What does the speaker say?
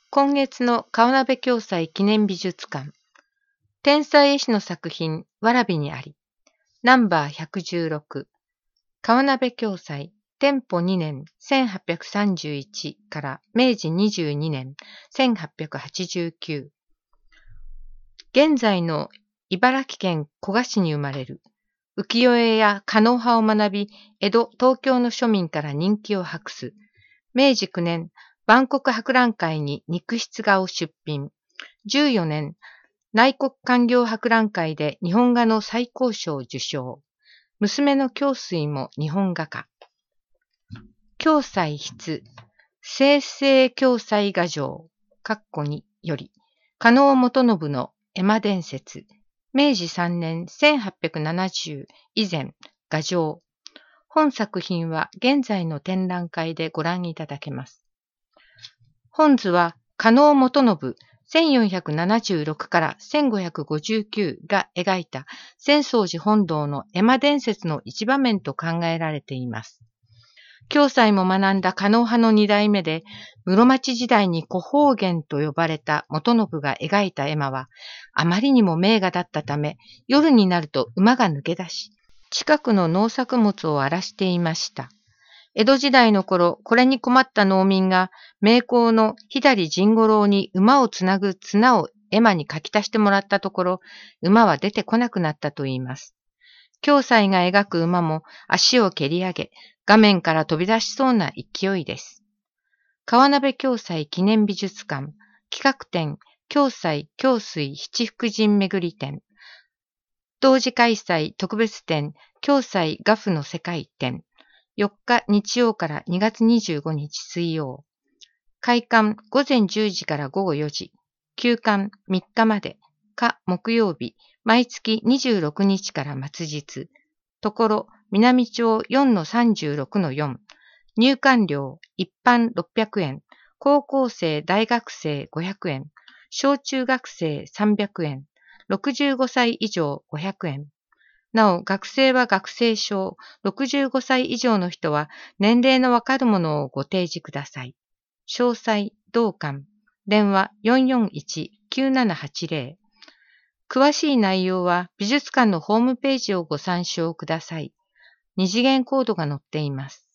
今月の川鍋暁斎記念美術館。天才絵師の作品、わらびにあり。ナンバー116。川鍋暁斎、天保2年1831から明治22年1889。現在の茨城県古河市に生まれる。浮世絵や狩野派を学び、江戸、東京の庶民から人気を博す。明治9年、万国博覧会に肉筆画を出品。14年、内国官業博覧会で日本画の最高賞を受賞。娘の暁水も日本画家。暁斎筆、生成暁斎画像、2より、狩野元信の絵馬伝説。明治3年1870以前、画像。本作品は現在の展覧会でご覧いただけます。本図は、狩野元信1476から1559が描いた浅草寺本堂の絵馬伝説の一場面と考えられています。暁斎も学んだ狩野派の二代目で、室町時代に古宝源と呼ばれた元信が描いた絵馬は、あまりにも名画だったため、夜になると馬が抜け出し、近くの農作物を荒らしていました。江戸時代の頃、これに困った農民が、名工の左甚五郎に馬をつなぐ綱を絵馬に書き足してもらったところ、馬は出てこなくなったといいます。暁斎が描く馬も足を蹴り上げ、画面から飛び出しそうな勢いです。川鍋暁斎記念美術館、企画展、暁斎暁水七福神巡り展。同時開催特別展、暁斎画譜の世界展。4日日曜から2月25日水曜。開館午前10時から午後4時。休館3日まで。木曜日。毎月26日から末日。ところ、南町 4-36-4。入館料、一般600円。高校生、大学生500円。小中学生300円。65歳以上500円。なお、学生は学生証、65歳以上の人は年齢のわかるものをご提示ください。詳細、同館、電話441-9780。詳しい内容は美術館のホームページをご参照ください。二次元コードが載っています。